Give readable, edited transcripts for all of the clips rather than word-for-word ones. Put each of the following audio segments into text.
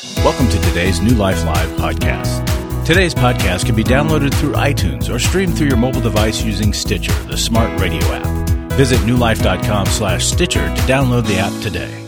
Welcome to today's New Life Live podcast. Today's podcast can be downloaded through iTunes or streamed through your mobile device using Stitcher, the smart radio app. Visit newlife.com/Stitcher to download the app today.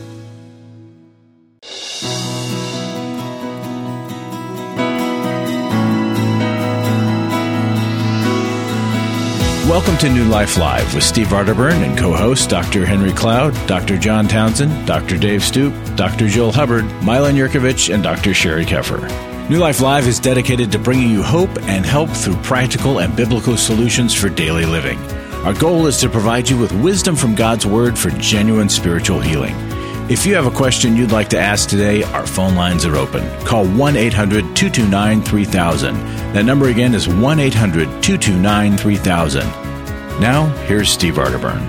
Welcome to New Life Live with Steve Arterburn and co-hosts Dr. Henry Cloud, Dr. John Townsend, Dr. Dave Stoop, Dr. Joel Hubbard, Milan Yurkovich, and Dr. Sherry Keffer. New Life Live is dedicated to bringing you hope and help through practical and biblical solutions for daily living. Our goal is to provide you with wisdom from God's Word for genuine spiritual healing. If you have a question you'd like to ask today, our phone lines are open. Call 1-800-229-3000. That number again is 1-800-229-3000. Now, here's Steve Arterburn.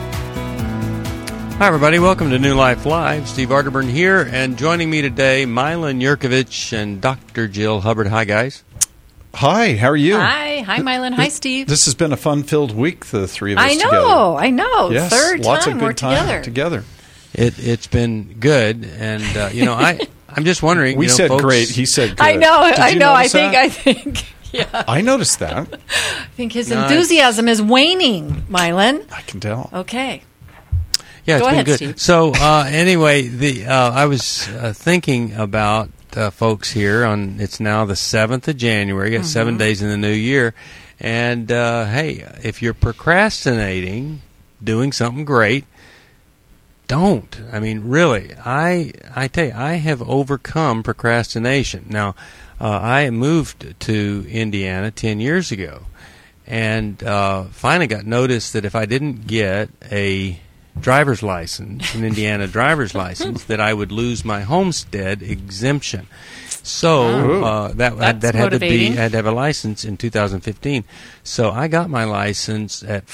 Hi, everybody. Welcome to New Life Live. Steve Arterburn here, and joining me today, Milan Yurkovich and Dr. Jill Hubbard. Hi, guys. Hi, how are you? Hi, Milan. Hi, Steve. This has been a fun-filled week, the three of us together. I know. Yes, Third lots time of we're good time together. It's been good, and I'm just wondering. We said folks, great. He said good. I know. I that? think. Yeah. I noticed that. I think his enthusiasm is waning, Milan. I can tell. Okay. Yeah, it's Go been ahead, good. Steve. So anyway, I was thinking about folks here on. It's now the 7th of January. Got 7 days in the new year, and hey, if you're procrastinating, doing something great. Don't. I mean, really, I tell you, I have overcome procrastination. Now, I moved to Indiana 10 years ago, and finally got notice that if I didn't get a driver's license, an Indiana driver's license, that I would lose my homestead exemption. So that had to be. I had to have a license in 2015. So I got my license at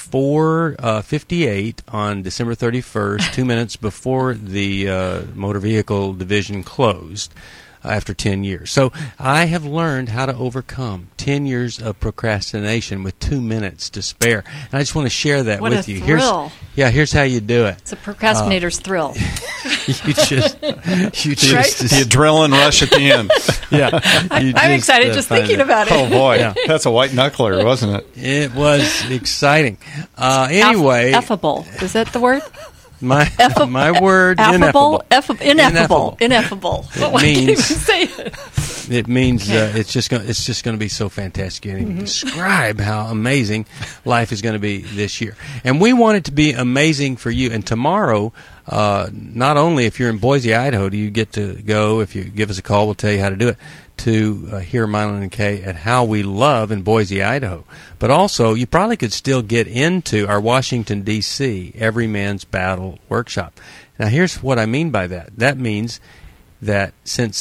4:58 on December 31st, 2 minutes before the motor vehicle division closed. After 10 years. So I have learned how to overcome 10 years of procrastination with 2 minutes to spare. And I just want to share that with you. What a thrill. Here's how you do it. It's a procrastinator's thrill. You just The adrenaline rush at the end. Yeah. I'm excited just thinking about it. Oh, boy. Yeah. That's a white knuckler, wasn't it? It was exciting. Anyway. Affable. Is that the word? My word, ineffable. Ineffable. It I can't even say it. It means it's just going to be so fantastic. You can't even describe how amazing life is going to be this year. And we want it to be amazing for you. And tomorrow, not only if you're in Boise, Idaho, do you get to go. If you give us a call, we'll tell you how to do it. To hear Milan and Kay at How We Love in Boise, Idaho. But also, you probably could still get into our Washington, D.C. Every Man's Battle workshop. Now, here's what I mean by that. That means that since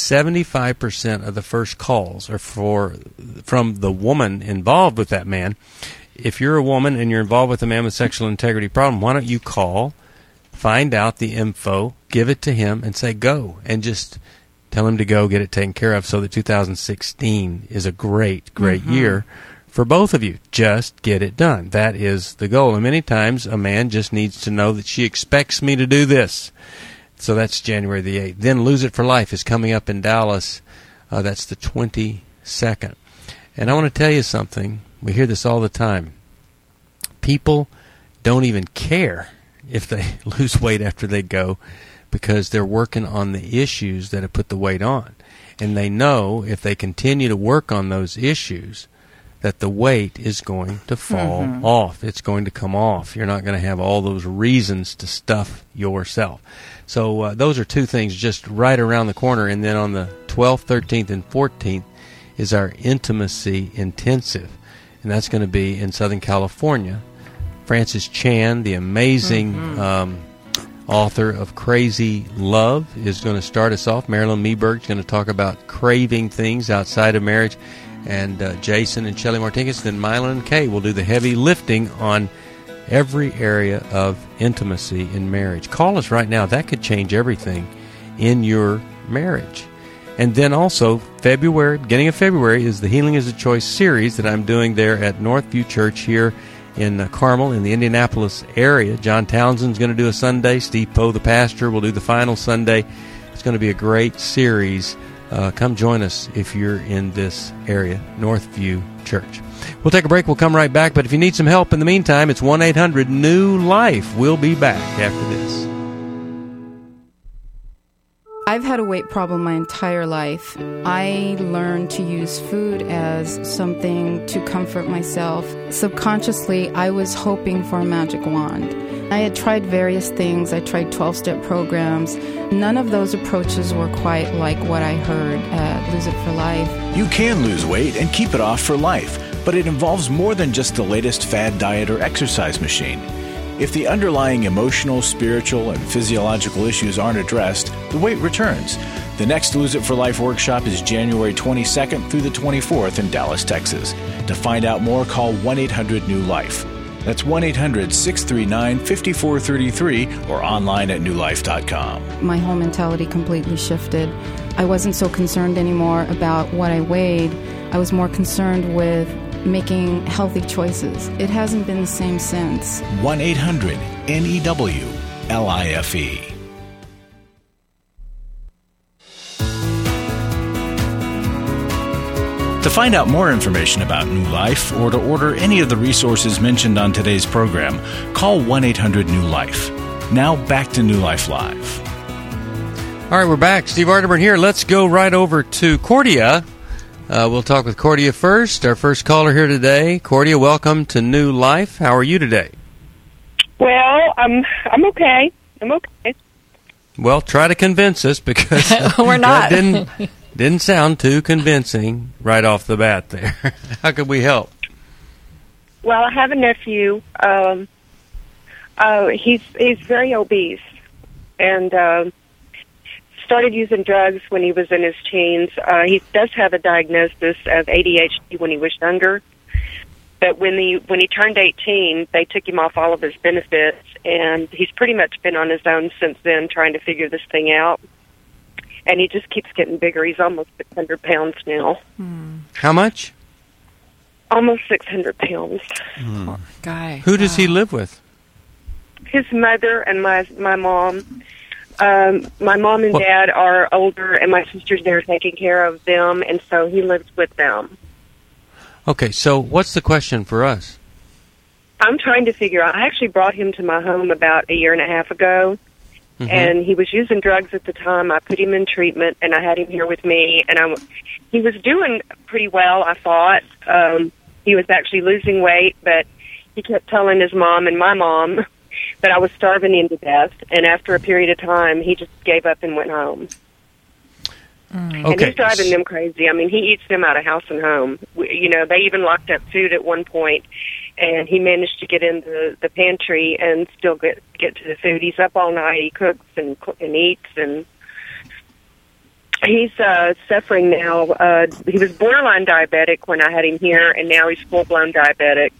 75% of the first calls are from the woman involved with that man, if you're a woman and you're involved with a man with sexual integrity problem, why don't you call, find out the info, give it to him, and say go, and just tell him to go get it taken care of so that 2016 is a great year for both of you. Just get it done. That is the goal. And many times a man just needs to know that she expects me to do this. So that's January the 8th. Then Lose It for Life is coming up in Dallas. That's the 22nd. And I want to tell you something. We hear this all the time. People don't even care if they lose weight after they go, because they're working on the issues that have put the weight on. And they know if they continue to work on those issues that the weight is going to fall off. It's going to come off. You're not going to have all those reasons to stuff yourself. So those are two things just right around the corner. And then on the 12th, 13th, and 14th is our Intimacy Intensive. And that's going to be in Southern California. Francis Chan, the amazing author of Crazy Love, is going to start us off. Marilyn Meberg is going to talk about craving things outside of marriage. And Jason and Shelley Martinez, then Milan and Kay will do the heavy lifting on every area of intimacy in marriage. Call us right now. That could change everything in your marriage. And then also, beginning of February, is the Healing is a Choice series that I'm doing there at Northview Church here in Carmel in the Indianapolis area. John Townsend's going to do a Sunday. Steve Poe, the pastor, will do the final Sunday. It's going to be a great series come join us if you're in this area, Northview Church. We'll take a break. We'll come right back. But if you need some help in the meantime, it's 1-800-NEW-LIFE. We'll be back after this. I've had a weight problem my entire life. I learned to use food as something to comfort myself. Subconsciously, I was hoping for a magic wand. I had tried various things. I tried 12-step programs. None of those approaches were quite like what I heard at Lose It for Life. You can lose weight and keep it off for life, but it involves more than just the latest fad diet or exercise machine. If the underlying emotional, spiritual, and physiological issues aren't addressed, the weight returns. The next Lose It for Life workshop is January 22nd through the 24th in Dallas, Texas. To find out more, call 1-800-NEW-LIFE. That's 1-800-639-5433 or online at newlife.com. My whole mentality completely shifted. I wasn't so concerned anymore about what I weighed. I was more concerned with making healthy choices. It hasn't been the same since. 1-800-NEW-LIFE. To find out more information about New Life or to order any of the resources mentioned on today's program, call 1-800-NEW-LIFE. Now back to New Life Live. All right, we're back. Steve Arterburn here. Let's go right over to Cordia. We'll talk with Cordia first. Our first caller here today. Cordia, welcome to New Life. How are you today? Well, I'm okay. I'm okay. Well, try to convince us because We're not. that didn't sound too convincing right off the bat there. How could we help? Well, I have a nephew. He's very obese and started using drugs when he was in his teens. He does have a diagnosis of ADHD when he was younger. But when he turned 18, they took him off all of his benefits, and he's pretty much been on his own since then trying to figure this thing out. And he just keeps getting bigger. He's almost 600 pounds now. How much? Almost 600 pounds. Guy. Who does he live with? His mother and my mom. My mom and dad are older, and my sister's there taking care of them, and so he lives with them. Okay, so what's the question for us? I'm trying to figure out. I actually brought him to my home about a year and a half ago, and he was using drugs at the time. I put him in treatment, and I had him here with me, and he was doing pretty well, I thought. He was actually losing weight, but he kept telling his mom and my mom that I was starving him to death, and after a period of time, he just gave up and went home. And he's driving them crazy. I mean, he eats them out of house and home. They even locked up food at one point, and he managed to get in the pantry and still get to the food. He's up all night. He cooks and eats, and he's suffering now. He was borderline diabetic when I had him here, and now he's full-blown diabetic.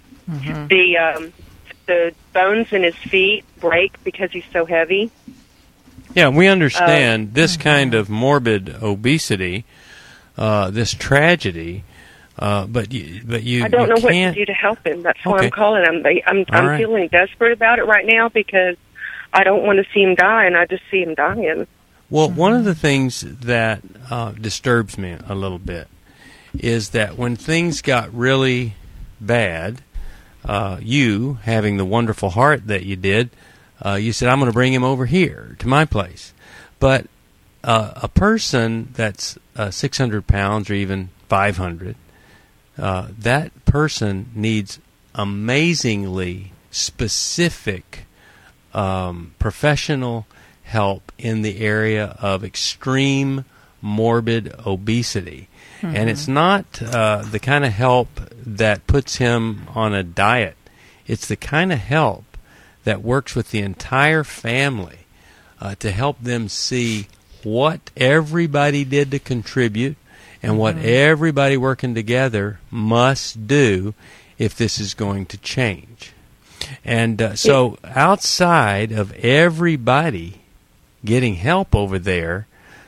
The bones in his feet break because he's so heavy. Yeah, we understand this kind of morbid obesity, this tragedy, but you I don't know what to can't do to help him. That's why I'm calling. I'm feeling desperate about it right now because I don't want to see him die, and I just see him dying. Well, one of the things that disturbs me a little bit is that when things got really bad, you, having the wonderful heart that you did, you said, I'm going to bring him over here to my place. But a person that's 600 pounds or even 500, that person needs amazingly specific professional help in the area of extreme morbid obesity. And it's not the kind of help that puts him on a diet. It's the kind of help that works with the entire family to help them see what everybody did to contribute and what everybody working together must do if this is going to change. And so outside of everybody getting help over there,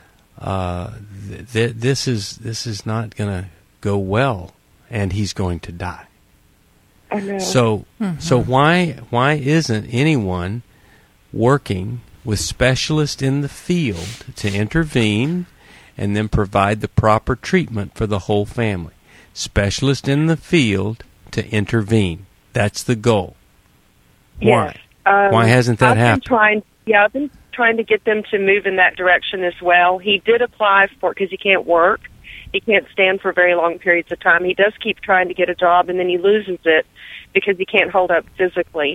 this is not going to go well, and he's going to die. I know. So why isn't anyone working with specialists in the field to intervene and then provide the proper treatment for the whole family. Specialist in the field to intervene. That's the goal. Yes. Why? Why hasn't that happened? I've been trying to get them to move in that direction as well. He did apply for it because he can't work. He can't stand for very long periods of time. He does keep trying to get a job, and then he loses it because he can't hold up physically.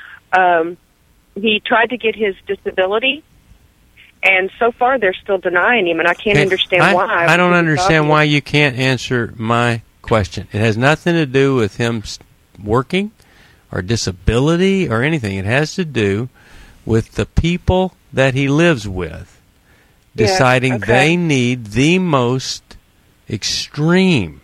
He tried to get his disability, and so far they're still denying him, and I can't understand why. I don't understand why you can't answer my question. It has nothing to do with him working or disability or anything. It has to do with the people that he lives with deciding they need the most extreme,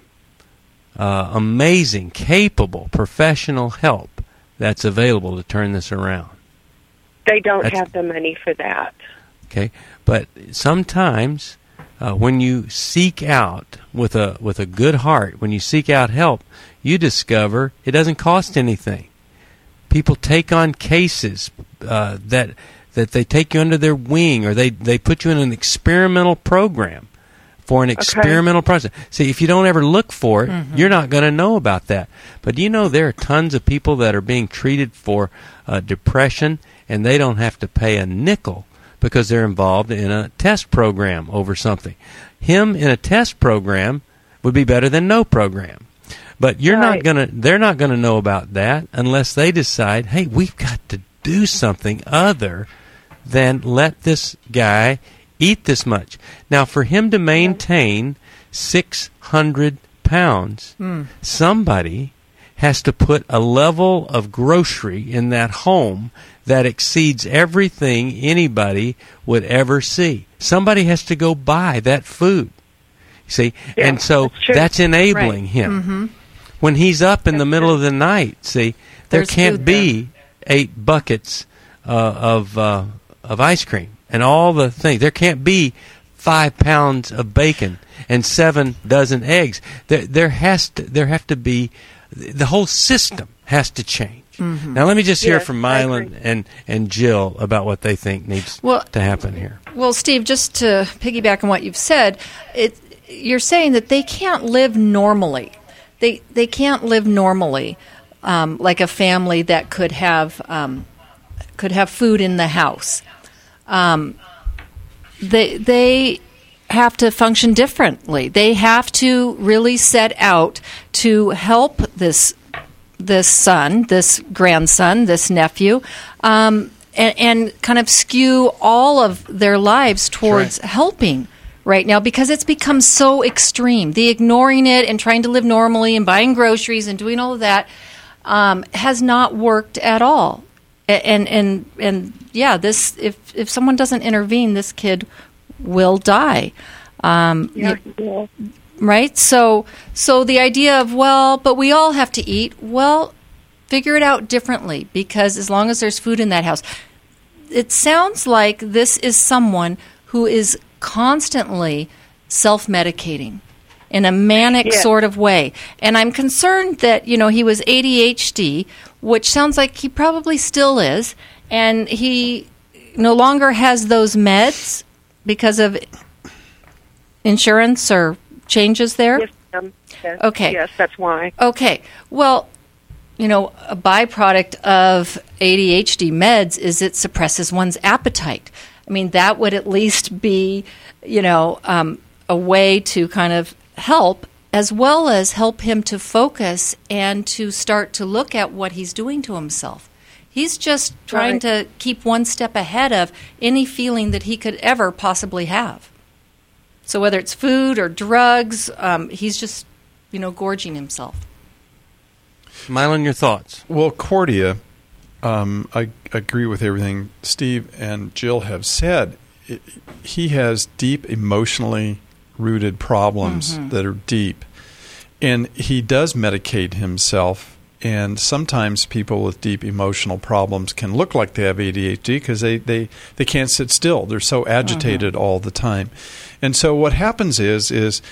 amazing, capable, professional help that's available to turn this around. They don't have the money for that. Okay, but sometimes when you seek out with a good heart, when you seek out help, you discover it doesn't cost anything. People take on cases that they take you under their wing, or they put you in an experimental program for an experimental process. See, if you don't ever look for it, you're not going to know about that. But do you know there are tons of people that are being treated for depression, and they don't have to pay a nickel because they're involved in a test program over something. Him in a test program would be better than no program. But they're not going to know about that unless they decide, hey, we've got to do something other than let this guy eat this much. Now, for him to maintain 600 pounds, somebody has to put a level of grocery in that home that exceeds everything anybody would ever see. Somebody has to go buy that food. See? And so that's enabling him. When he's up in the middle of the night, see, there can't be 8 buckets of ice cream and all the things. There can't be 5 pounds of bacon and 7 dozen eggs. There have to be, the whole system has to change. Now let me just hear from Mylan and Jill about what they think needs to happen here. Well, Steve, just to piggyback on what you've said, you're saying that they can't live normally. They can't live normally like a family that could have food in the house. They have to function differently. They have to really set out to help this son, this grandson, this nephew, and kind of skew all of their lives towards helping right now, because it's become so extreme. The ignoring it and trying to live normally and buying groceries and doing all of that has not worked at all. And this if someone doesn't intervene, this kid will die. Right? So the idea of, but we all have to eat, figure it out differently, because as long as there's food in that house. It sounds like this is someone who is constantly self-medicating in a manic sort of way. And I'm concerned that, he was ADHD, which sounds like he probably still is, and he no longer has those meds because of insurance or changes there? Yes, yes. Okay. Yes, that's why. Okay. Well, a byproduct of ADHD meds is it suppresses one's appetite. I mean, that would at least be, a way to kind of help, as well as help him to focus and to start to look at what he's doing to himself. He's just trying to keep one step ahead of any feeling that he could ever possibly have. So whether it's food or drugs, he's just, gorging himself. Mylan, your thoughts? Well, Cordia, I agree with everything Steve and Jill have said. He has deep emotionally rooted problems that are deep. And he does medicate himself. And sometimes people with deep emotional problems can look like they have ADHD because they can't sit still. They're so agitated all the time. And so what happens is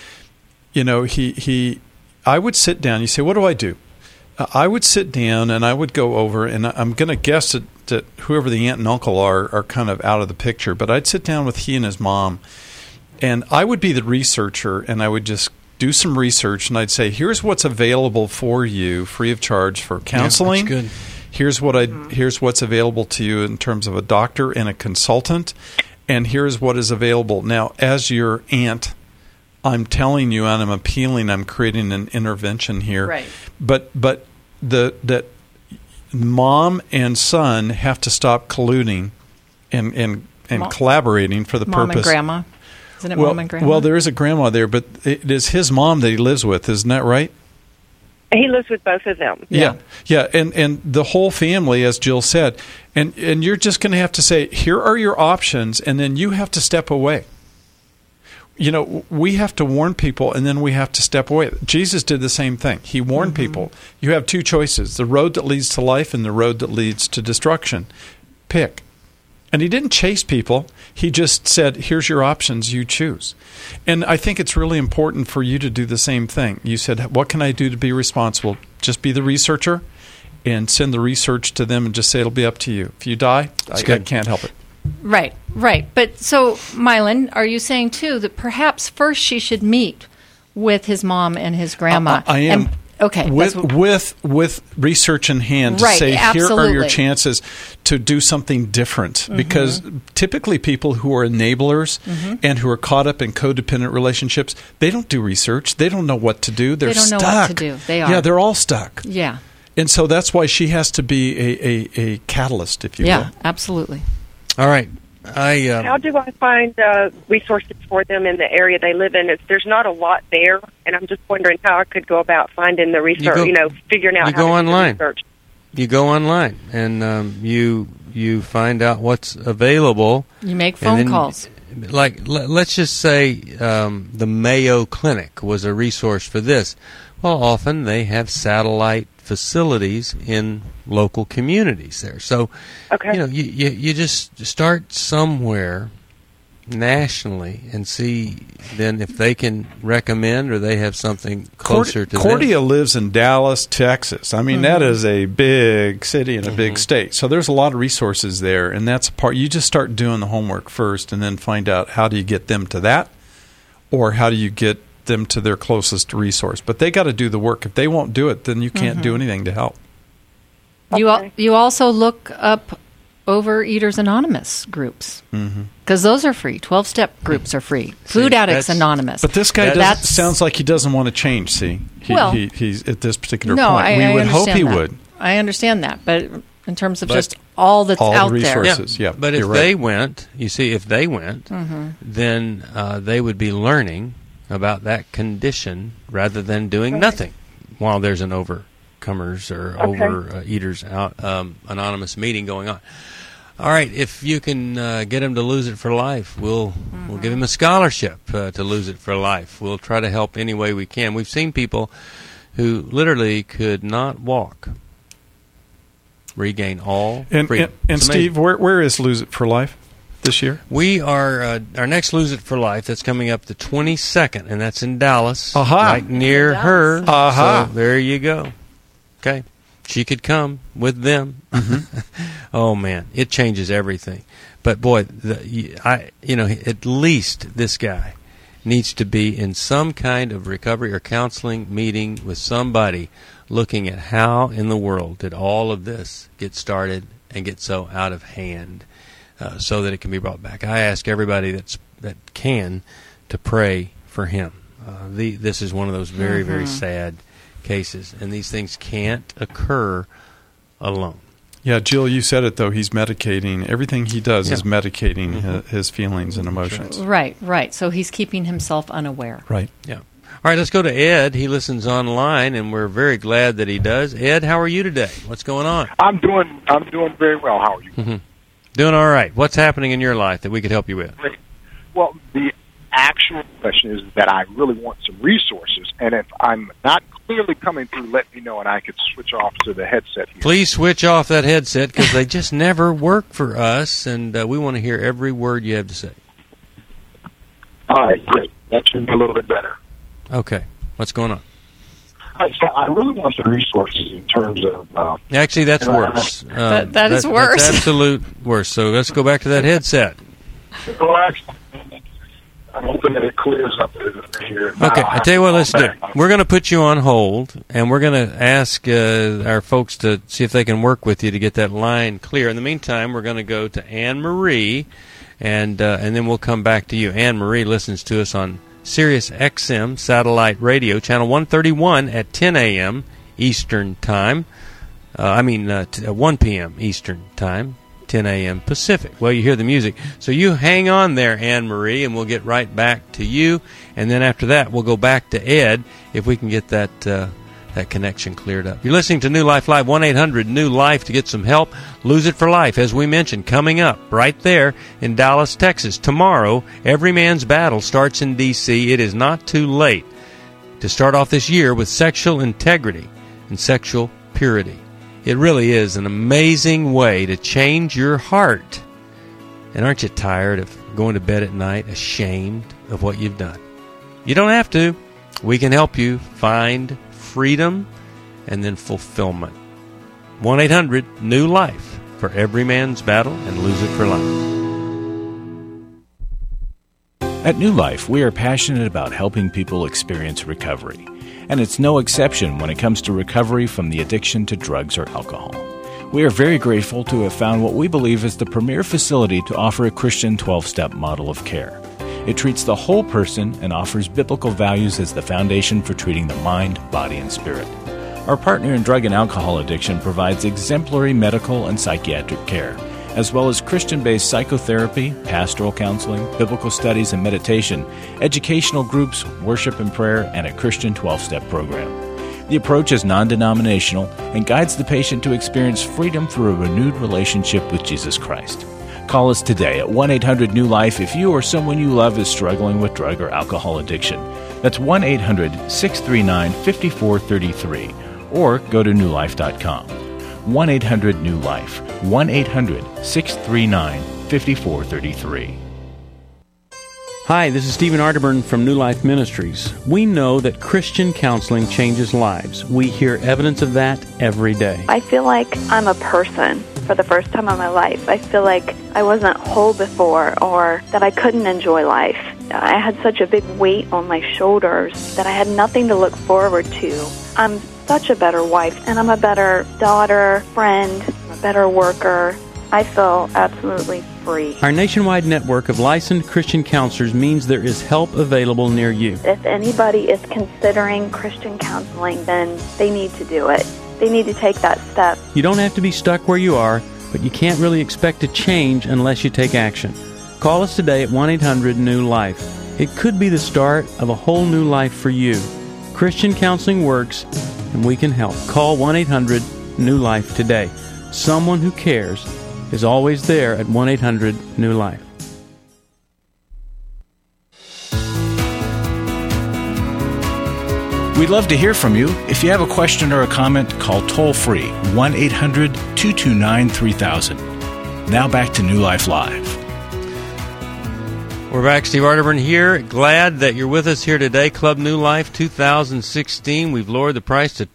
I would sit down. You say, what do I do? I would sit down and I would go over, and I'm going to guess that whoever the aunt and uncle are kind of out of the picture, but I'd sit down with he and his mom, And I would be the researcher, and I would just do some research, and I'd say, here's what's available for you free of charge for counseling. Yeah, that's good. Here's what's available to you in terms of a doctor and a consultant, and here's what is available. Now, as your aunt, I'm telling you, and I'm appealing, I'm creating an intervention here. Right. But that mom and son have to stop colluding and collaborating for the Mom purpose. and grandma. Isn't it mom and grandma? Well, there is a grandma there, but it is his mom that he lives with. Isn't that right? He lives with both of them. Yeah. And the whole family, as Jill said, and you're just going to have to say, here are your options, and then you have to step away. You know, we have to warn people, and then we have to step away. Jesus did the same thing. He warned people. You have two choices, the road that leads to life and the road that leads to destruction. Pick. And he didn't chase people. He just said, here's your options, you choose. And I think it's really important for you to do the same thing. You said, what can I do to be responsible? Just be the researcher and send the research to them and just say it'll be up to you. If you die, I can't help it. Right. But so, Mylan, are you saying, too, that perhaps first she should meet with his mom and his grandma? I am. Okay. With research in hand to say, here are your chances to do something different. Because typically people who are enablers and who are caught up in codependent relationships, they don't do research. They don't know what to do. They're stuck. They don't know what to do. They are. Yeah, they're all stuck. Yeah. And so that's why she has to be a catalyst, if you will. Yeah, absolutely. All right. How do I find resources for them in the area they live in? There's not a lot there, and I'm just wondering how I could go about finding the research, figuring out how to do the research. You go online, and you find out what's available. You make phone calls. Like, let's just say the Mayo Clinic was a resource for this. Well, often they have satellite facilities in local communities there. So, you just start somewhere nationally and see then if they can recommend or they have something closer to Cordia them. lives in Dallas, Texas. I mean, that is a big city and a big state. So there's a lot of resources there, and that's a part. You just start doing the homework first and then find out how do you get them to that or how do you get them to their closest resource. But they got to do the work. If they won't do it, then you can't do anything to help. You also look up Overeaters Anonymous groups because those are free. 12-step groups are free. Food Addicts Anonymous. But this guy sounds like he doesn't want to change. See, he's at this particular point. We would hope he would. I understand that, but in terms of just all that's out the resources, there. Yeah. But if they went, then they would be learning about that condition rather than doing nothing while there's an overcomers or overeaters anonymous meeting going on. All right, if you can get him to lose it for life, we'll give him a scholarship to lose it for life. We'll try to help any way we can. We've seen people who literally could not walk regain all freedom. And Steve, where is Lose It for Life this year? We are our next Lose It for Life. That's coming up the 22nd, and that's in Dallas, right near her. So there you go. Okay, she could come with them. Oh man, it changes everything. But boy, at least this guy needs to be in some kind of recovery or counseling meeting with somebody looking at how in the world did all of this get started and get so out of hand so that it can be brought back. I ask everybody that can to pray for him. This is one of those very, very sad cases, and these things can't occur alone. Yeah, Jill, you said it, though. He's medicating. Everything he does is medicating his feelings and emotions. Right. So he's keeping himself unaware. Right. Yeah. All right, let's go to Ed. He listens online, and we're very glad that he does. Ed, how are you today? What's going on? I'm doing very well. How are you? Doing all right. What's happening in your life that we could help you with? Well, the actual question is that I really want some resources, and if I'm not clearly coming through, let me know, and I could switch off to the headset here. Please switch off that headset, because they just never work for us, and we want to hear every word you have to say. All right, great. That should be a little bit better. Okay. What's going on? So I really want some resources in terms of... Actually, that's worse. That is worse. That's absolute worse. So let's go back to that headset. I'm hoping that it clears up here. Okay, I tell you what, let's do. We're going to put you on hold, and we're going to ask our folks to see if they can work with you to get that line clear. In the meantime, we're going to go to Anne Marie, and then we'll come back to you. Anne Marie listens to us on Sirius XM satellite radio, channel 131 at 10 a.m. Eastern Time. 1 p.m. Eastern Time. 10 a.m. Pacific. Well, you hear the music. So you hang on there, Anne Marie, and we'll get right back to you. And then after that, we'll go back to Ed if we can get that connection cleared up. You're listening to New Life Live, 1-800-NEW-LIFE to get some help. Lose It for Life, as we mentioned, coming up right there in Dallas, Texas. Tomorrow, Every Man's Battle starts in D.C. It is not too late to start off this year with sexual integrity and sexual purity. It really is an amazing way to change your heart. And aren't you tired of going to bed at night ashamed of what you've done? You don't have to. We can help you find freedom and then fulfillment. 1-800-NEW-LIFE for Every Man's Battle and Lose It for Life. At New Life, we are passionate about helping people experience recovery. And it's no exception when it comes to recovery from the addiction to drugs or alcohol. We are very grateful to have found what we believe is the premier facility to offer a Christian 12-step model of care. It treats the whole person and offers biblical values as the foundation for treating the mind, body, and spirit. Our partner in drug and alcohol addiction provides exemplary medical and psychiatric care, as well as Christian-based psychotherapy, pastoral counseling, biblical studies and meditation, educational groups, worship and prayer, and a Christian 12-step program. The approach is non-denominational and guides the patient to experience freedom through a renewed relationship with Jesus Christ. Call us today at 1-800-NEW-LIFE if you or someone you love is struggling with drug or alcohol addiction. That's 1-800-639-5433, or go to newlife.com. 1-800-NEW-LIFE, 1-800-639-5433. Hi, this is Stephen Arterburn from New Life Ministries. We know that Christian counseling changes lives. We hear evidence of that every day. I feel like I'm a person for the first time in my life. I feel like I wasn't whole before, or that I couldn't enjoy life. I had such a big weight on my shoulders that I had nothing to look forward to. I'm such a better wife, and I'm a better daughter, friend, a better worker. I feel absolutely free. Our nationwide network of licensed Christian counselors means there is help available near you. If anybody is considering Christian counseling, then they need to do it. They need to take that step. You don't have to be stuck where you are, but you can't really expect to change unless you take action. Call us today at 1-800-NEW-LIFE. It could be the start of a whole new life for you. Christian counseling works, and we can help. Call 1-800-NEW-LIFE today. Someone who cares is always there at 1-800-NEW-LIFE. We'd love to hear from you. If you have a question or a comment, call toll-free 1-800-229-3000. Now back to New Life Live. We're back. Steve Arterburn here. Glad that you're with us here today. Club New Life 2016. We've lowered the price to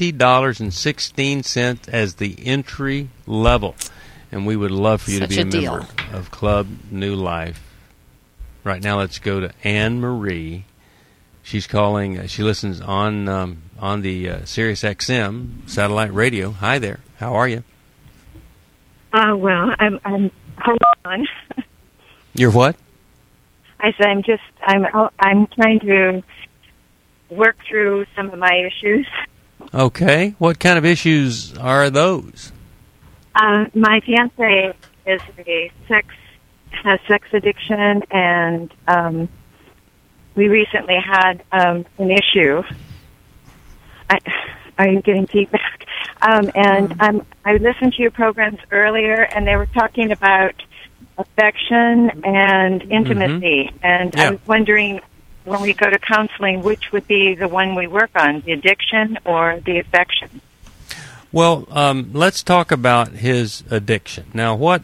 $20.16 as the entry level. And we would love for you to be a member of Club New Life. Right now, let's go to Anne Marie. She's calling. She listens on the Sirius XM satellite radio. Hi there. How are you? Well, I'm hold on. You're what? I said I'm trying to work through some of my issues. Okay. What kind of issues are those? My fiance has sex addiction, and we recently had an issue. Are you getting feedback? And I listened to your programs earlier, and they were talking about affection and intimacy. Mm-hmm. And I was wondering, when we go to counseling, which would be the one we work on, the addiction or the affection? Well, let's talk about his addiction. Now, what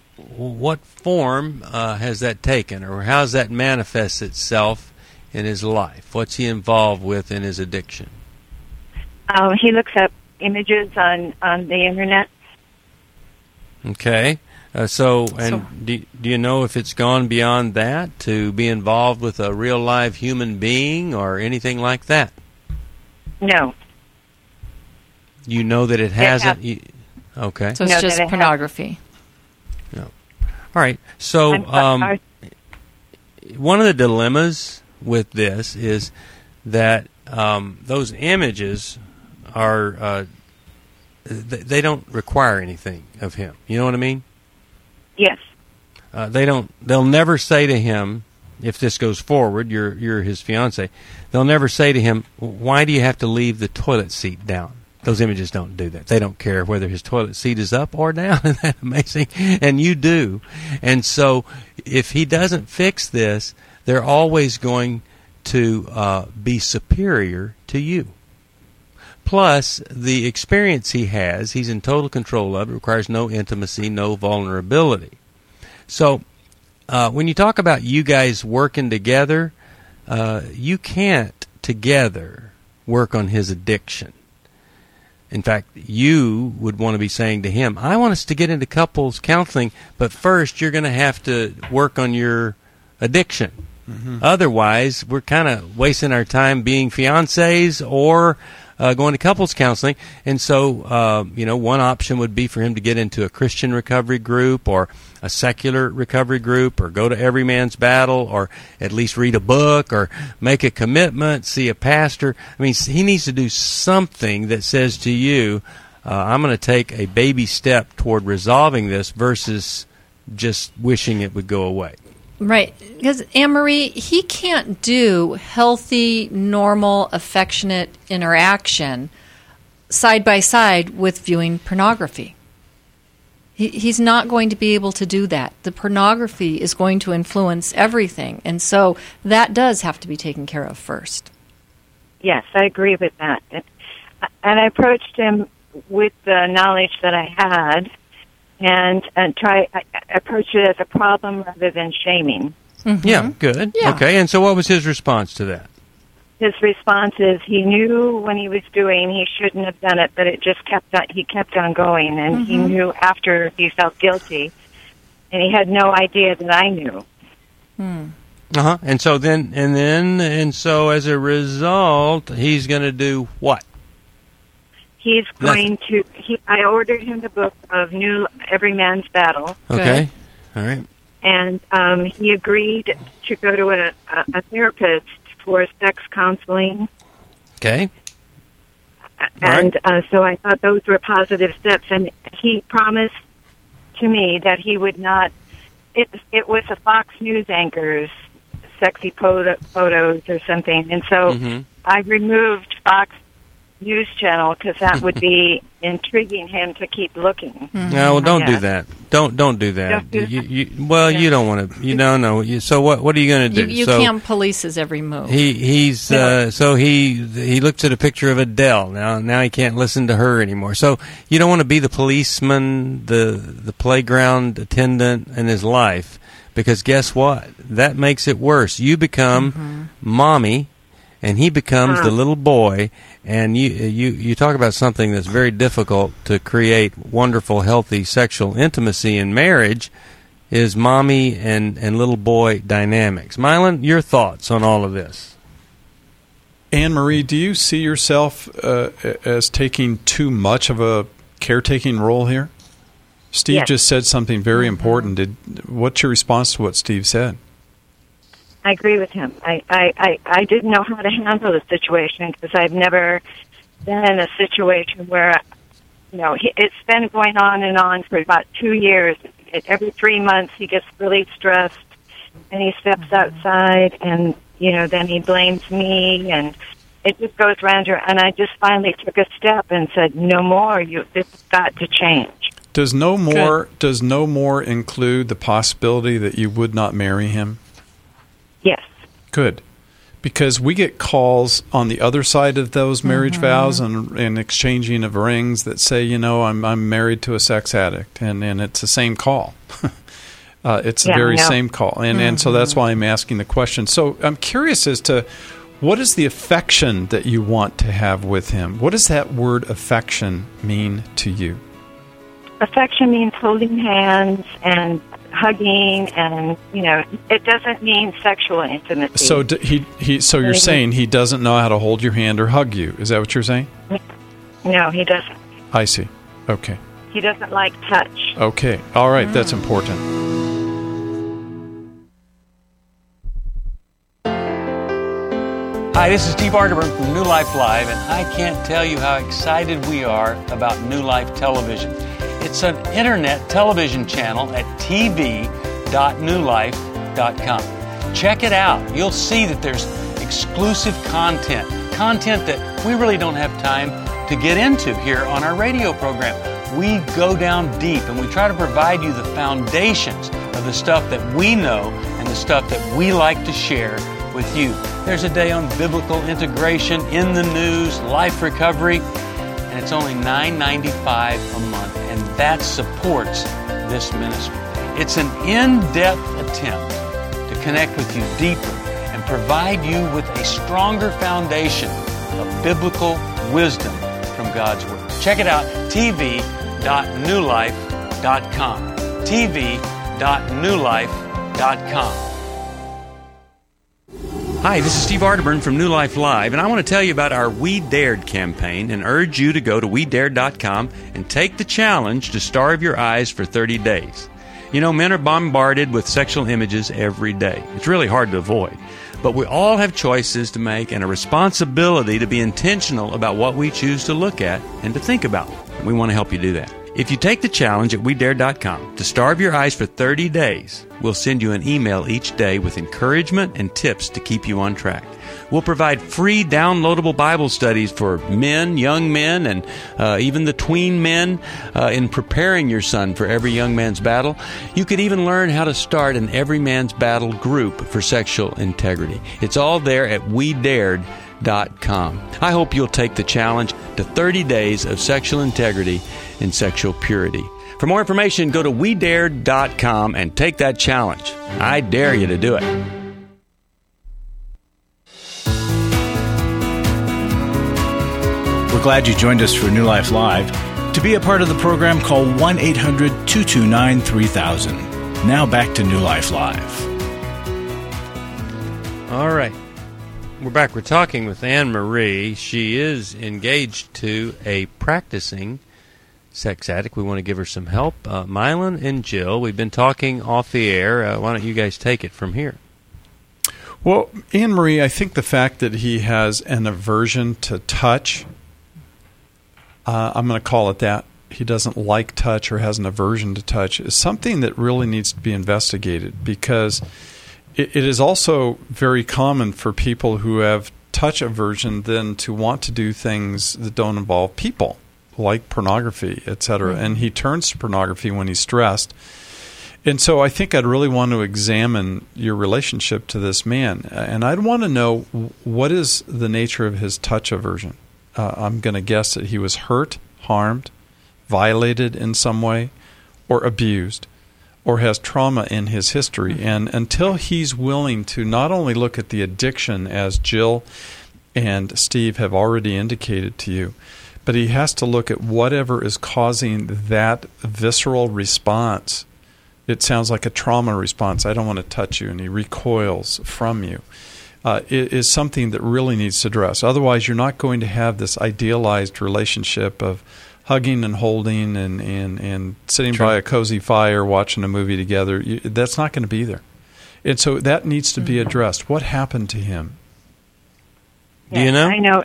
form has that taken, or how does that manifest itself in his life? What's he involved with in his addiction? He looks up images on the internet. Okay. Do you know if it's gone beyond that to be involved with a real live human being or anything like that? No. You know that it hasn't? Okay. So it's just pornography. No. All right. So one of the dilemmas with this is that those images are they don't require anything of him. You know what I mean? Yes. They'll never say to him, if this goes forward, you're his fiance, they'll never say to him, why do you have to leave the toilet seat down? Those images don't do that. They don't care whether his toilet seat is up or down. Isn't that amazing? And you do. And so if he doesn't fix this, they're always going to be superior to you. Plus, the experience he has, he's in total control of. It requires no intimacy, no vulnerability. So when you talk about you guys working together, you can't together work on his addiction. In fact, you would want to be saying to him, I want us to get into couples counseling, but first you're going to have to work on your addiction. Mm-hmm. Otherwise, we're kind of wasting our time being fiancés or going to couples counseling. And so, one option would be for him to get into a Christian recovery group or a secular recovery group or go to Every Man's Battle or at least read a book or make a commitment, see a pastor. I mean, he needs to do something that says to you, I'm going to take a baby step toward resolving this versus just wishing it would go away. Right, because Anne-Marie, he can't do healthy, normal, affectionate interaction side by side with viewing pornography. He's not going to be able to do that. The pornography is going to influence everything, and so that does have to be taken care of first. Yes, I agree with that. And I approached him with the knowledge that I had, and I approached it as a problem rather than shaming. Mm-hmm. Yeah, good. Yeah. Okay, and so what was his response to that? His response is he knew when he was doing, he shouldn't have done it, but it just he kept on going, and he knew after he felt guilty, and he had no idea that I knew. And so as a result, he's going to do what? He's going to. I ordered him the book of Every Man's Battle. Okay, all right. And he agreed to go to a therapist for sex counseling. Okay. And so I thought those were positive steps. And he promised to me that he would not. It was a Fox News anchor's sexy photos or something, and so I removed Fox News Channel because that would be intriguing him to keep looking. No, well, don't do that. Don't do that. You don't want to. No. So what are you going to do? You can't police his every move. He looks at a picture of Adele. Now he can't listen to her anymore. So you don't want to be the policeman, the playground attendant in his life, because guess what? That makes it worse. You become mommy, and he becomes the little boy, and you talk about something that's very difficult to create wonderful, healthy sexual intimacy in marriage is mommy and little boy dynamics. Mylan, your thoughts on all of this? Anne-Marie, do you see yourself as taking too much of a caretaking role here? Steve just said something very important. What's your response to what Steve said? I agree with him. I didn't know how to handle the situation because I've never been in a situation where, it's been going on and on for about 2 years. Every 3 months he gets really stressed and he steps outside and, then he blames me and it just goes round here. And I just finally took a step and said, no more. This has got to change. Does no more include the possibility that you would not marry him? Yes. Good. Because we get calls on the other side of those marriage vows and exchanging of rings that say, I'm married to a sex addict, and it's the same call. It's the very same call. And so that's why I'm asking the question. So I'm curious as to what is the affection that you want to have with him? What does that word affection mean to you? affection means holding hands and hugging, and it doesn't mean sexual intimacy. So so you're saying he doesn't know how to hold your hand or hug you? Is that what you're saying? No, he doesn't. I see. Okay. He doesn't like touch. Okay. All right. That's important. Hi, this is Steve Arterburn from New Life Live, and I can't tell you how excited we are about New Life Television. It's an internet television channel at tv.newlife.com. Check it out. You'll see that there's exclusive content that we really don't have time to get into here on our radio program. We go down deep and we try to provide you the foundations of the stuff that we know and the stuff that we like to share with you. There's a day on biblical integration, in the news, life recovery, and it's only $9.95 a month, and that supports this ministry. It's an in-depth attempt to connect with you deeper and provide you with a stronger foundation of biblical wisdom from God's Word. Check it out, tv.newlife.com. tv.newlife.com. Hi, this is Steve Arterburn from New Life Live, and I want to tell you about our We Dared campaign and urge you to go to WeDared.com and take the challenge to starve your eyes for 30 days. Men are bombarded with sexual images every day. It's really hard to avoid. But we all have choices to make and a responsibility to be intentional about what we choose to look at and to think about. And we want to help you do that. If you take the challenge at WeDare.com to starve your eyes for 30 days, we'll send you an email each day with encouragement and tips to keep you on track. We'll provide free downloadable Bible studies for men, young men, and even the tween men in preparing your son for every young man's battle. You could even learn how to start an Every Man's Battle group for sexual integrity. It's all there at WeDared.com. I hope you'll take the challenge to 30 days of sexual integrity and sexual purity. For more information, go to WeDared.com and take that challenge. I dare you to do it. We're glad you joined us for New Life Live. To be a part of the program, call 1-800-229-3000. Now back to New Life Live. All right. We're back. We're talking with Anne Marie. She is engaged to a practicing sex addict. We want to give her some help. Mylon and Jill, we've been talking off the air. Why don't you guys take it from here? Well, Anne Marie, I think the fact that he has an aversion to touch, I'm going to call it that, he doesn't like touch or has an aversion to touch, is something that really needs to be investigated, because it is also very common for people who have touch aversion then to want to do things that don't involve people, like pornography, etc. And he turns to pornography when he's stressed. And so I think I'd really want to examine your relationship to this man. And I'd want to know, what is the nature of his touch aversion? I'm going to guess that he was hurt, harmed, violated in some way, or abused, or has trauma in his history. And until he's willing to not only look at the addiction, as Jill and Steve have already indicated to you, but he has to look at whatever is causing that visceral response. It sounds like a trauma response. I don't want to touch you, and he recoils from you. It is something that really needs to address. Otherwise, you're not going to have this idealized relationship of hugging and holding and sitting by a cozy fire watching a movie together. That's not going to be there. And so that needs to be addressed. What happened to him? Do you know?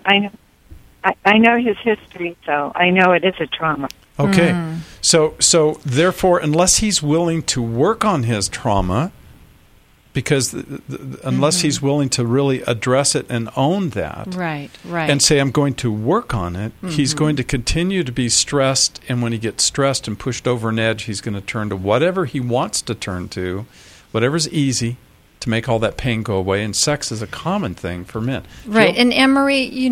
I know his history, so I know it is a trauma. Okay. So therefore, unless he's willing to work on his trauma, because unless he's willing to really address it and own that, right, and say, I'm going to work on it, he's going to continue to be stressed, and when he gets stressed and pushed over an edge, he's going to turn to whatever he wants to turn to, whatever's easy to make all that pain go away, and sex is a common thing for men. Right, and Anne-Marie,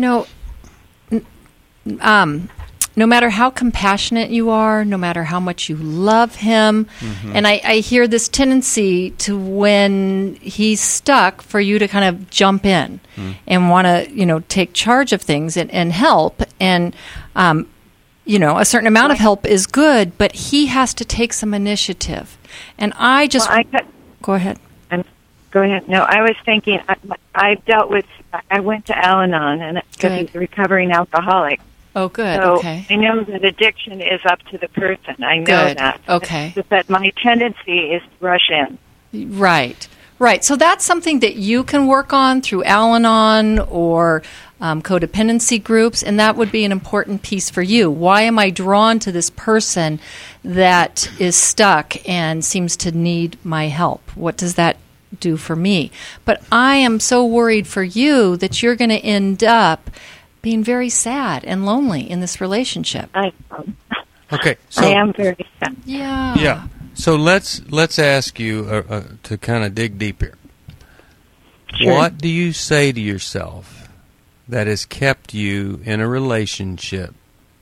no matter how compassionate you are, no matter how much you love him, and I hear this tendency to, when he's stuck, for you to kind of jump in and want to, take charge of things and help. And a certain amount of help is good, but he has to take some initiative. And I just... Go ahead. Go ahead. No, I was thinking, I went to Al-Anon, and because he's a recovering alcoholic. Oh, good. So okay. I know that addiction is up to the person. I know that. Okay. But my tendency is to rush in. Right. So that's something that you can work on through Al-Anon or codependency groups, and that would be an important piece for you. Why am I drawn to this person that is stuck and seems to need my help? What does that do for me? But I am so worried for you that you're going to end up being very sad and lonely in this relationship. Okay, so I am very sad. Yeah. So let's ask you to kind of dig deep here. Sure. What do you say to yourself that has kept you in a relationship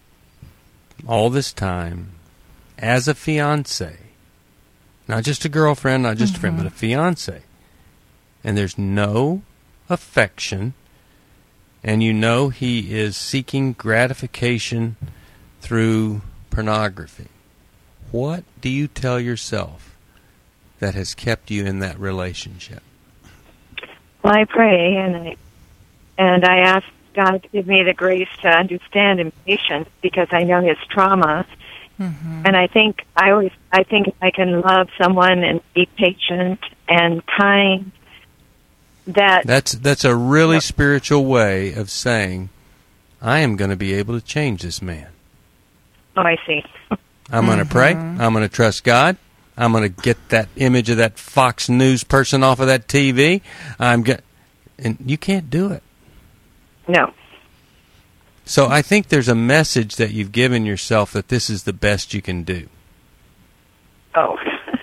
all this time as a fiancé? Not just a girlfriend, not just a friend, but a fiancé. And there's no affection, and he is seeking gratification through pornography. What do you tell yourself that has kept you in that relationship? Well, I pray, and I ask God to give me the grace to understand and patience, because I know his trauma. Mm-hmm. And I think if I can love someone and be patient and kind, that's a really spiritual way of saying, I am going to be able to change this man. Oh, I see. I'm going to pray. I'm going to trust God. I'm going to get that image of that Fox News person off of that TV. And you can't do it. No. So I think there's a message that you've given yourself that this is the best you can do. Oh.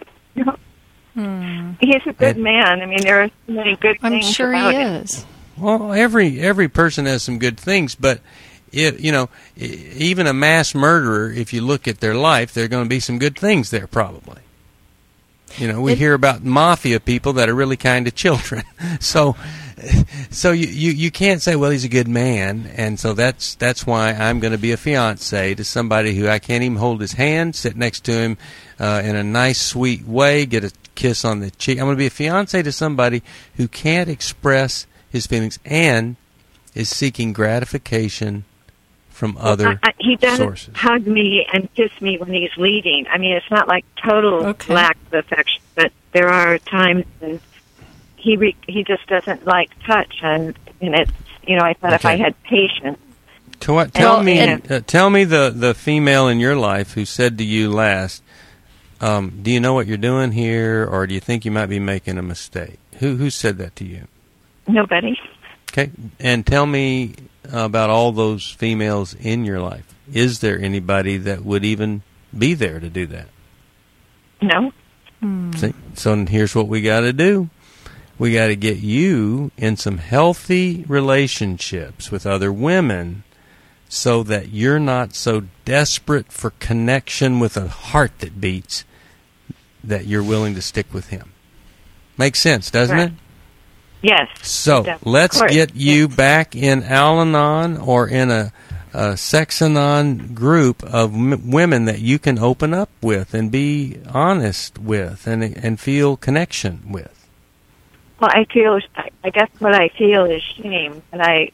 He's a good man. I mean, there are so many good things. I'm sure about he him. is. Well, every person has some good things, but even a mass murderer, if you look at their life, there are going to be some good things there probably. We hear about mafia people that are really kind to children. So you can't say, well, he's a good man, and so that's why I'm going to be a fiancé to somebody who I can't even hold his hand, sit next to him in a nice, sweet way, get a kiss on the cheek. I'm going to be a fiancé to somebody who can't express his feelings and is seeking gratification from other he doesn't sources. Hug me and kiss me when he's leaving. I mean, it's not like total lack of affection, but there are times when he just doesn't like touch, and it's I thought if I had patience. Tell me the female in your life who said to you last, do you know what you're doing here, or do you think you might be making a mistake? Who said that to you? Nobody. Okay, and tell me about all those females in your life. Is there anybody that would even be there to do that? No. See? So here's what we got to do. We got to get you in some healthy relationships with other women so that you're not so desperate for connection with a heart that beats that you're willing to stick with him. Makes sense, doesn't it? Yes. So let's get you back in Al-Anon or in a Sex-Anon group of women that you can open up with and be honest with and feel connection with. Well, I guess what I feel is shame, and I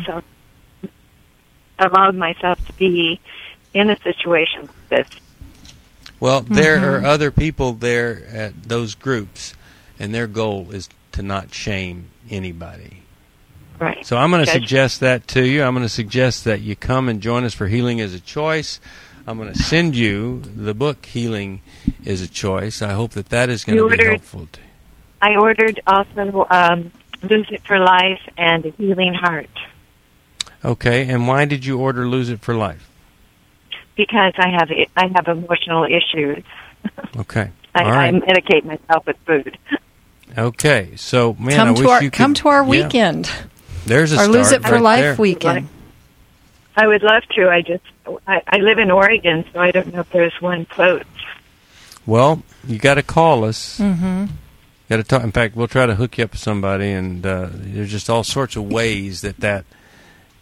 allowed myself to be in a situation like this. Well, there are other people there at those groups, and their goal is to not shame anybody. Right. So I'm going to suggest that to you. I'm going to suggest that you come and join us for Healing is a Choice. I'm going to send you the book Healing is a Choice. I hope that is going to be helpful to you. I ordered also Lose It for Life and A Healing Heart. Okay, and why did you order Lose It for Life? Because I have emotional issues. Okay. I medicate myself with food. Okay, so man, come I wish you could come to our weekend. There's a our start Lose It for right Life there. weekend. I would love to. I live in Oregon, so I don't know if there's one close. Well, you got to call us. Mm-hmm. Got to talk. In fact, we'll try to hook you up with somebody, and there's just all sorts of ways that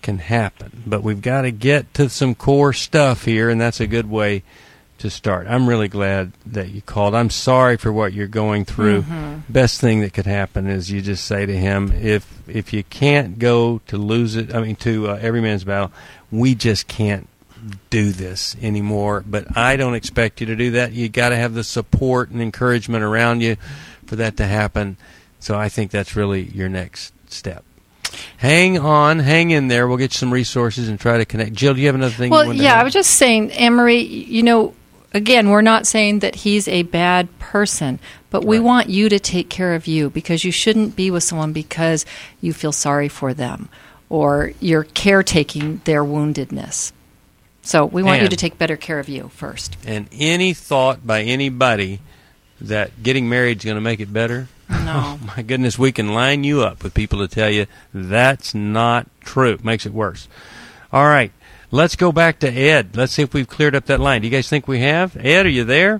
can happen. But we've got to get to some core stuff here, and that's a good way to start. I'm really glad that you called. I'm sorry for what you're going through. Best thing that could happen is you just say to him, if you can't go to to Every Man's Battle, we just can't do this anymore. But I don't expect you to do that. You got to have the support and encouragement around you for that to happen. So I think that's really your next step. Hang on, hang in there. We'll get you some resources and try to connect. Jill, do you have another thing you wanted to add? I was just saying, Anne-Marie, again, we're not saying that he's a bad person, but we want you to take care of you, because you shouldn't be with someone because you feel sorry for them or you're caretaking their woundedness. So we want you to take better care of you first. And any thought by anybody that getting married is going to make it better? No. Oh, my goodness, we can line you up with people to tell you that's not true. It makes it worse. All right. Let's go back to Ed. Let's see if we've cleared up that line. Do you guys think we have? Ed, are you there?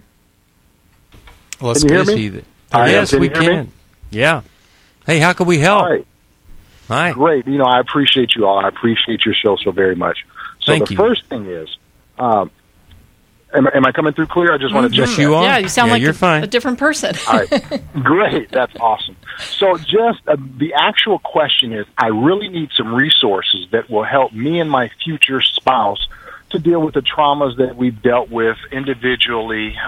Let's Can you hear me? Yes, we can. Yeah. Hey, how can we help? All right. Hi. Great. I appreciate you all. I appreciate your show so very much. So Thank you. First thing is, am I coming through clear? I just want to check. Yes, you are. Yeah, you sound like you're fine. a different person. All right. Great. That's awesome. So just the actual question is, I really need some resources that will help me and my future spouse to deal with the traumas that we've dealt with individually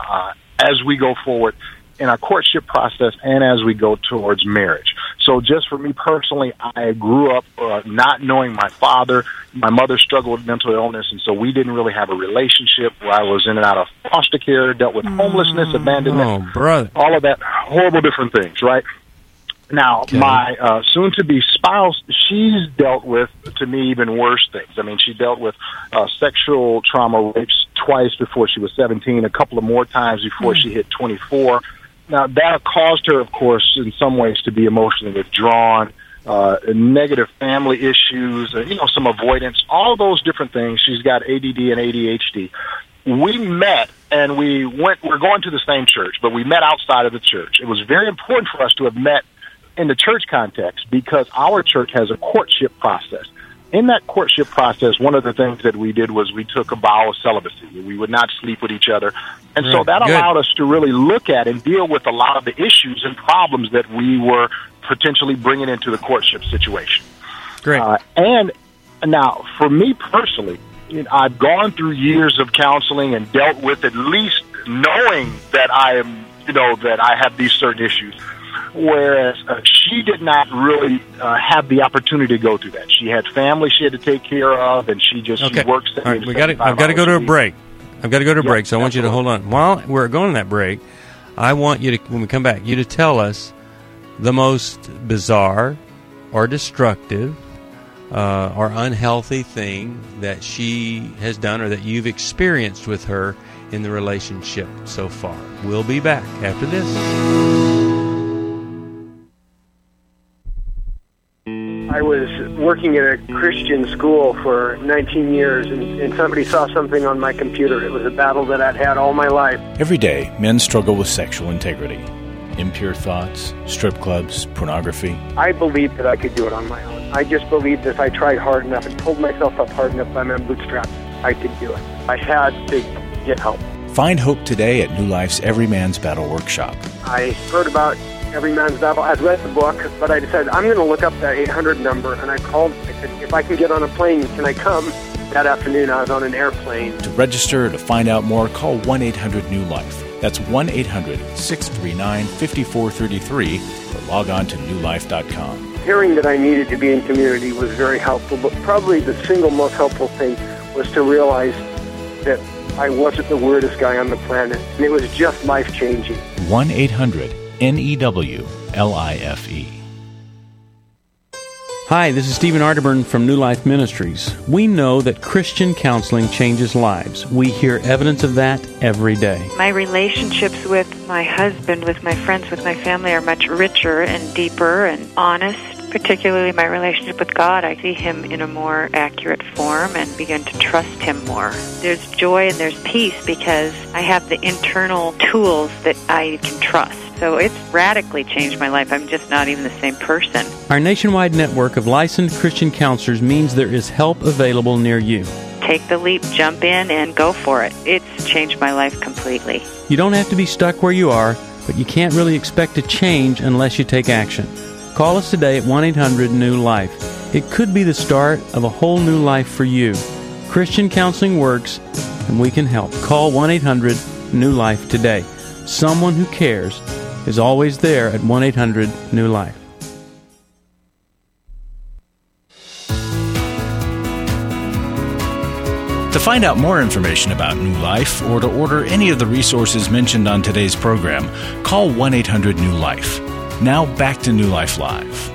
as we go forward in our courtship process and as we go towards marriage. So just for me personally, I grew up not knowing my father. My mother struggled with mental illness, and so we didn't really have a relationship where I was in and out of foster care, dealt with homelessness, abandonment, Oh, brother. all of that, horrible different things, right? Now, my soon-to-be spouse, she's dealt with, to me, even worse things. I mean, she dealt with sexual trauma, rapes twice before she was 17, a couple of more times before she hit 24. Now, that caused her, of course, in some ways to be emotionally withdrawn, negative family issues, some avoidance, all those different things. She's got ADD and ADHD. We met, and we're going to the same church, but we met outside of the church. It was very important for us to have met in the church context because our church has a courtship process. In that courtship process, one of the things that we did was we took a vow of celibacy. We would not sleep with each other. And so that allowed us to really look at and deal with a lot of the issues and problems that we were potentially bringing into the courtship situation. Great. And now, for me personally, I've gone through years of counseling and dealt with at least knowing that I am, that I have these certain issues. Whereas she did not really have the opportunity to go through that. She had family she had to take care of, and she works. All right, I've got to go to a break. I've got to go to a break, so I want you to hold on. While we're going to that break, I want you to, when we come back, you to tell us the most bizarre or destructive or unhealthy thing that she has done or that you've experienced with her in the relationship so far. We'll be back after this. I was working at a Christian school for 19 years, and somebody saw something on my computer. It was a battle that I'd had all my life. Every day, men struggle with sexual integrity. Impure thoughts, strip clubs, pornography. I believed that I could do it on my own. I just believed that if I tried hard enough and pulled myself up hard enough by my bootstraps, I could do it. I had to get help. Find hope today at New Life's Every Man's Battle Workshop. I heard about Every Man's Battle. I'd read the book, but I decided I'm going to look up that 800 number, and I called. I said, if I can get on a plane, can I come? That afternoon, I was on an airplane. To register or to find out more, call 1-800-NEW-LIFE. That's 1-800-639-5433 or log on to newlife.com. Hearing that I needed to be in community was very helpful, but probably the single most helpful thing was to realize that I wasn't the weirdest guy on the planet, and it was just life-changing. 1-800-NEWLIFE. Hi, this is Stephen Arterburn from New Life Ministries. We know that Christian counseling changes lives. We hear evidence of that every day. My relationships with my husband, with my friends, with my family are much richer and deeper and honest. Particularly my relationship with God, I see Him in a more accurate form and begin to trust Him more. There's joy and there's peace because I have the internal tools that I can trust. So it's radically changed my life. I'm just not even the same person. Our nationwide network of licensed Christian counselors means there is help available near you. Take the leap, jump in, and go for it. It's changed my life completely. You don't have to be stuck where you are, but you can't really expect to change unless you take action. Call us today at 1-800-NEW-LIFE. It could be the start of a whole new life for you. Christian counseling works, and we can help. Call 1-800-NEW-LIFE today. Someone who cares is always there at 1-800-NEW-LIFE. To find out more information about New Life or to order any of the resources mentioned on today's program, call 1-800-NEW-LIFE. Now back to New Life Live.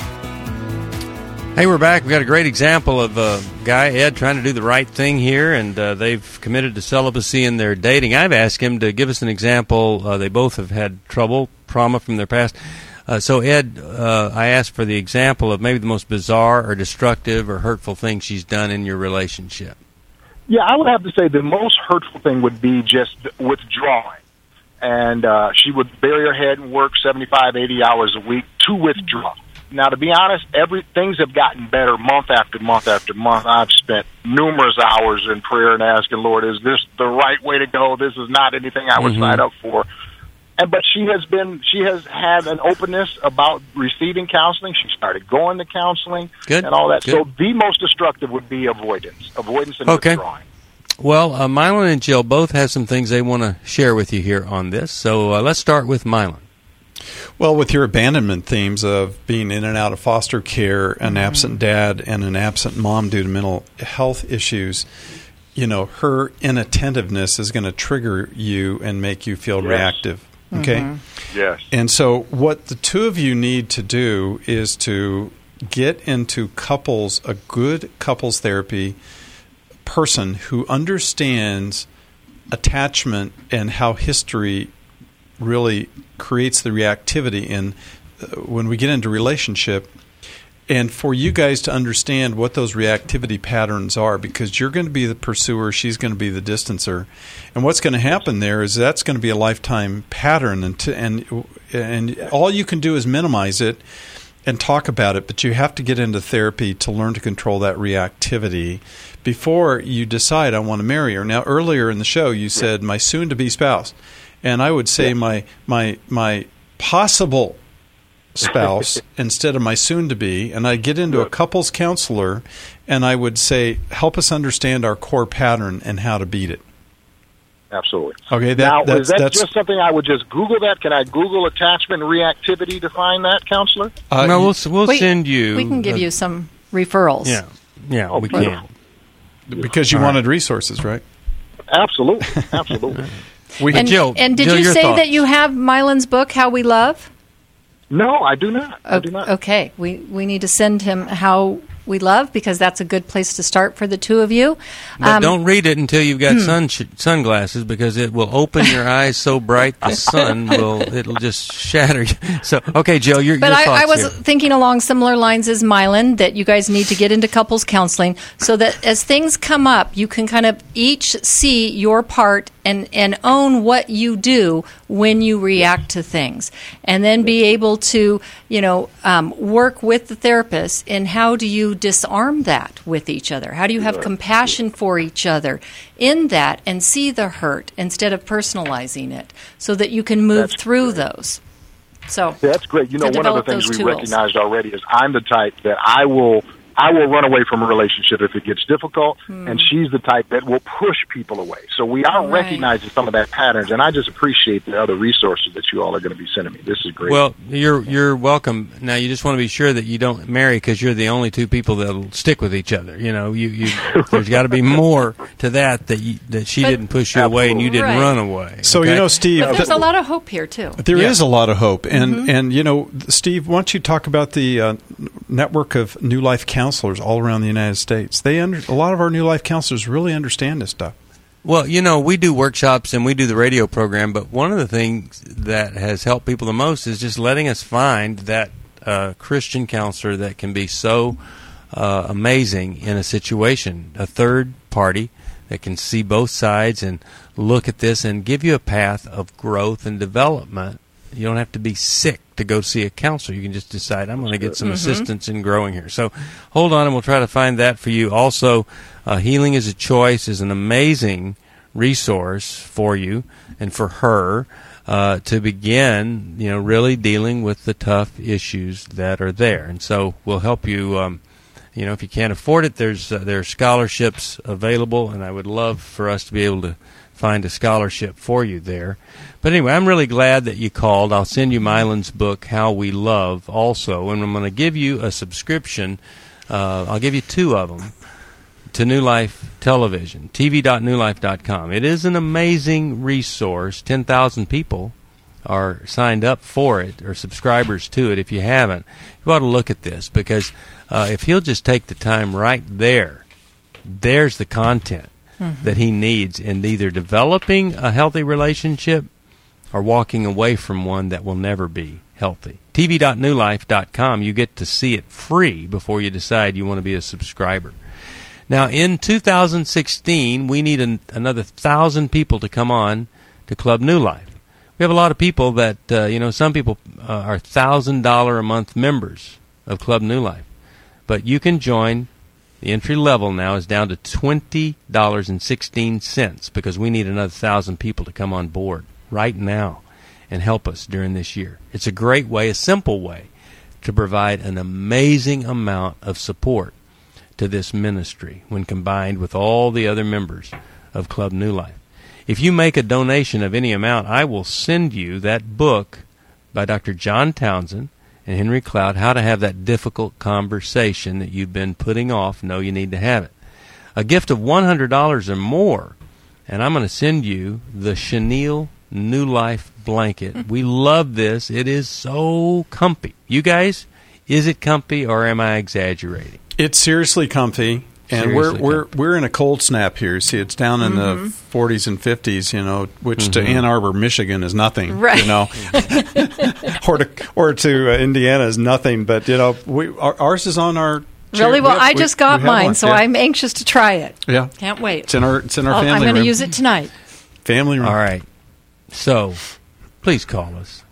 Hey, we're back. We've got a great example of a guy, Ed, trying to do the right thing here, and they've committed to celibacy in their dating. I've asked him to give us an example. They both have had trauma from their past. So, Ed, I asked for the example of maybe the most bizarre or destructive or hurtful thing she's done in your relationship. Yeah, I would have to say the most hurtful thing would be just withdrawing. And she would bury her head and work 75, 80 hours a week to withdraw. Now, to be honest, things have gotten better month after month after month. I've spent numerous hours in prayer and asking, Lord, is this the right way to go? This is not anything I would sign up for. But she has had an openness about receiving counseling. She started going to counseling and all that. Good. So the most destructive would be avoidance and withdrawing. Well, Mylon and Jill both have some things they want to share with you here on this. So let's start with Mylon. Well, with your abandonment themes of being in and out of foster care, an absent dad and an absent mom due to mental health issues, her inattentiveness is going to trigger you and make you feel reactive. Okay? Yes. And so what the two of you need to do is to get into a good couples therapy person who understands attachment and how history really creates the reactivity when we get into relationship, and for you guys to understand what those reactivity patterns are, because you're going to be the pursuer, she's going to be the distancer, and what's going to happen there is that's going to be a lifetime pattern, and all you can do is minimize it and talk about it, but you have to get into therapy to learn to control that reactivity before you decide I want to marry her. Now, earlier in the show, you said my soon-to-be spouse. And I would say my possible spouse instead of my soon-to-be, and I'd get into a couples counselor, and I would say, help us understand our core pattern and how to beat it. Absolutely. Okay. Is that just something I would just Google that? Can I Google attachment and reactivity to find that, counselor? No, we'll send you. We can give you some referrals. Yeah, we can. Because you wanted resources, right? Absolutely. Jill, and did Jill, you say thoughts? that you have Mylon's book, How We Love? No, I do not. Okay. We need to send him How We Love, because that's a good place to start for the two of you. But don't read it until you've got sunglasses, because it will open your eyes so bright the sun it'll just shatter you. So, okay, Jill, your thoughts I was here. thinking along similar lines as Mylon, that you guys need to get into couples counseling so that as things come up, you can kind of each see your part and own what you do when you react to things, and then be able to work with the therapist in how do you disarm that with each other, how do you have compassion for each other in that and see the hurt instead of personalizing it, so that you can move through those. So that's great. One of the things we recognized already is I'm the type that I will run away from a relationship if it gets difficult, and she's the type that will push people away. So we are recognizing some of that patterns, and I just appreciate the other resources that you all are going to be sending me. This is great. Well, you're welcome. Now, you just want to be sure that you don't marry because you're the only two people that'll stick with each other. There's got to be more to that she didn't push you away and you didn't run away. So, Steve... But there's a lot of hope here, too. There is a lot of hope. And Steve, why don't you talk about the network of New Life counselors all around the United States? A lot of our New Life counselors really understand this stuff. Well, we do workshops and we do the radio program, but one of the things that has helped people the most is just letting us find that Christian counselor that can be so amazing in a situation, a third party that can see both sides and look at this and give you a path of growth and development You don't have to be sick to go see a counselor. You can just decide, I'm going to get some assistance in growing here. So hold on, and we'll try to find that for you. Also, Healing is a Choice is an amazing resource for you and for her to begin, really dealing with the tough issues that are there. And so we'll help you. If you can't afford it, there are scholarships available, and I would love for us to be able to find a scholarship for you there. But anyway, I'm really glad that you called. I'll send you Mylan's book, How We Love, also, and I'm going to give you a subscription. I'll give you 2 of them to New Life Television, tv.newlife.com. It is an amazing resource. 10,000 people are signed up for it or subscribers to it. If you haven't, you ought to look at this, because if he'll just take the time right there, there's the content that he needs in either developing a healthy relationship or walking away from one that will never be healthy. tv.newlife.com, you get to see it free before you decide you want to be a subscriber. Now, in 2016, we need another 1,000 people to come on to Club New Life. We have a lot of people that, some people are $1,000 a month members of Club New Life. But you can join. The entry level now is down to $20.16 because we need another 1,000 people to come on board right now and help us during this year. It's a great way, a simple way, to provide an amazing amount of support to this ministry when combined with all the other members of Club New Life. If you make a donation of any amount, I will send you that book by Dr. John Townsend and Henry Cloud, How to Have That Difficult Conversation That You've Been Putting Off. Know you need to have it. A gift of $100 or more, and I'm going to send you the Chenille New Life blanket. We love this. It is so comfy. You guys, is it comfy or am I exaggerating? It's seriously comfy. And we're in a cold snap here. See, it's down in the 40s and 50s, which to Ann Arbor, Michigan is nothing, right. or to Indiana is nothing. But ours is on our chair. Really well. I just got mine, so I'm anxious to try it. Yeah, can't wait. It's in our family room. I'm going to use it tonight. Family room. All right. So, please call us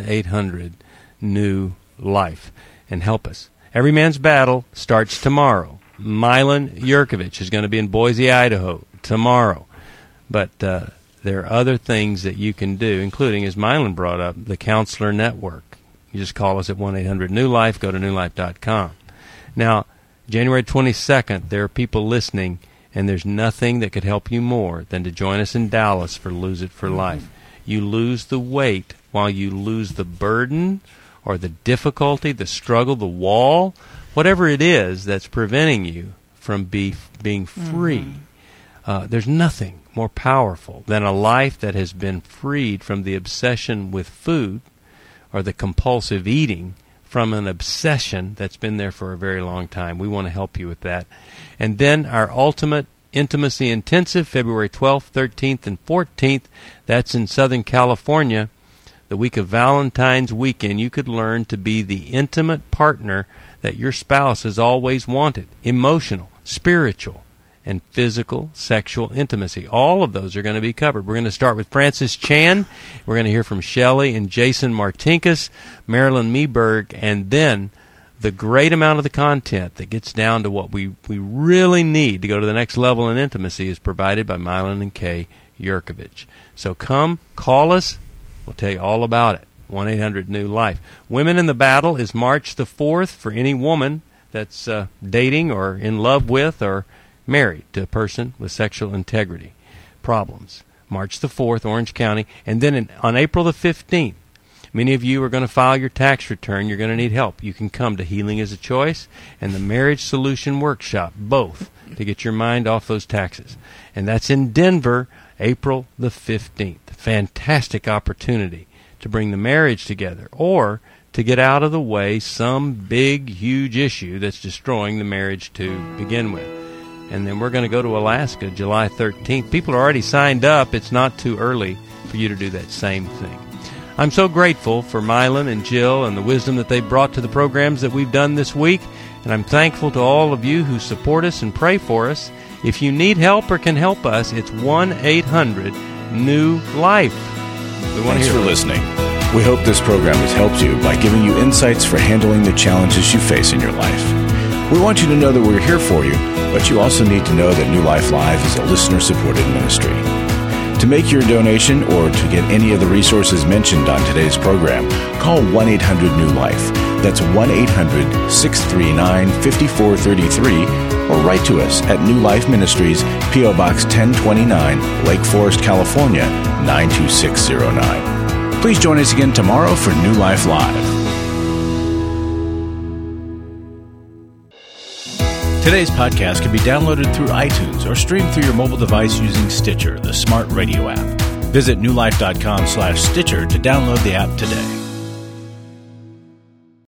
1-800-NEW-LIFE and help us. Every Man's Battle starts tomorrow. Mylan Yurkovich is going to be in Boise, Idaho tomorrow. But there are other things that you can do, including, as Mylan brought up, the Counselor Network. You just call us at 1-800-NEW-LIFE, go to newlife.com. Now, January 22nd, there are people listening, and there's nothing that could help you more than to join us in Dallas for Lose It for Life. You lose the weight while you lose the burden or the difficulty, the struggle, the wall, whatever it is that's preventing you from being free. There's nothing more powerful than a life that has been freed from the obsession with food or the compulsive eating from an obsession that's been there for a very long time. We want to help you with that. And then our Ultimate Intimacy Intensive, February 12th, 13th, and 14th. That's in Southern California. The week of Valentine's weekend, you could learn to be the intimate partner that your spouse has always wanted. Emotional, spiritual, and physical sexual intimacy. All of those are going to be covered. We're going to start with Francis Chan. We're going to hear from Shelley and Jason Martinkus, Marilyn Meberg, and then the great amount of the content that gets down to what we really need to go to the next level in intimacy is provided by Mylan and Kay Yurkovich. So come, call us. We'll tell you all about it. 1-800-NEW-LIFE. Women in the Battle is March the 4th for any woman that's dating or in love with or married to a person with sexual integrity problems. March the 4th, Orange County. And then on April the 15th, many of you are going to file your tax return. You're going to need help. You can come to Healing is a Choice and the Marriage Solution Workshop, both, to get your mind off those taxes. And that's in Denver, April the 15th. Fantastic opportunity to bring the marriage together or to get out of the way some big, huge issue that's destroying the marriage to begin with. And then we're going to go to Alaska July 13th. People are already signed up. It's not too early for you to do that same thing. I'm so grateful for Mylan and Jill and the wisdom that they brought to the programs that we've done this week. And I'm thankful to all of you who support us and pray for us. If you need help or can help us, it's 1-800-NEW-LIFE. Thanks for listening. We hope this program has helped you by giving you insights for handling the challenges you face in your life. We want you to know that we're here for you, but you also need to know that New Life Live is a listener-supported ministry. To make your donation or to get any of the resources mentioned on today's program, call 1-800-NEW-LIFE. That's 1-800-639-5433, or write to us at New Life Ministries, P.O. Box 1029, Lake Forest, California, 92609. Please join us again tomorrow for New Life Live. Today's podcast can be downloaded through iTunes or streamed through your mobile device using Stitcher, the smart radio app. Visit newlife.com/Stitcher to download the app today.